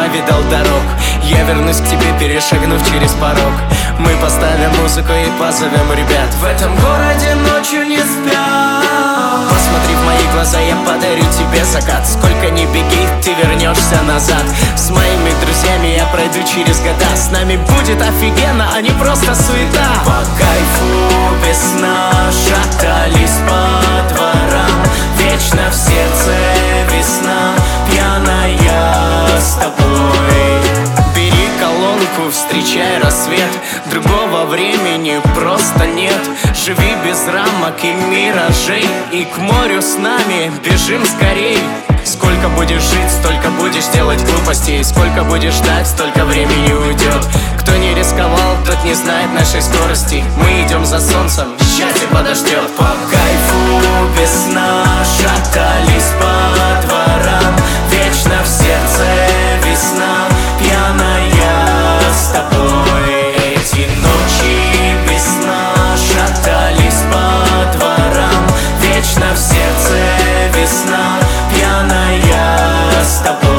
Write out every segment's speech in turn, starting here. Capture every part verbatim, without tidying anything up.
повидал дорог. Я вернусь к тебе, перешагнув через порог. Мы поставим музыку и позовем ребят. В этом городе ночью не спят. Посмотри в мои глаза, я подарю тебе закат. Сколько ни беги, ты вернешься назад. С моими друзьями я пройду через года. С нами будет офигенно, а не просто суета. По кайфу без сна шатались по дворам. Вечно в сердце весна, пьяная с тобой. Бери колонку, встречай рассвет. Другого времени просто нет. Живи без рамок и миражей. И к морю с нами бежим скорей. Сколько будешь жить, столько будешь делать глупостей. Сколько будешь ждать, столько времени уйдет. Кто не рисковал, тот не знает нашей скорости. Мы идем за солнцем, счастье подождет. По кайфу без сна шатались по дворам. Вечно в сердце весна, пьяная с тобой. Эти ночи без сна шатались по дворам. Вечно в сердце весна, пьяная с тобой.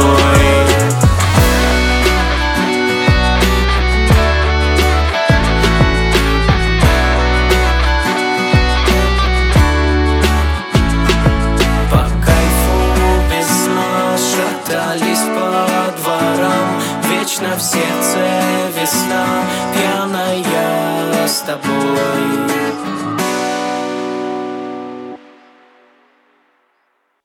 По кайфу без сна шатались по дворам. Вечно в сердце весна, пьяная с тобой.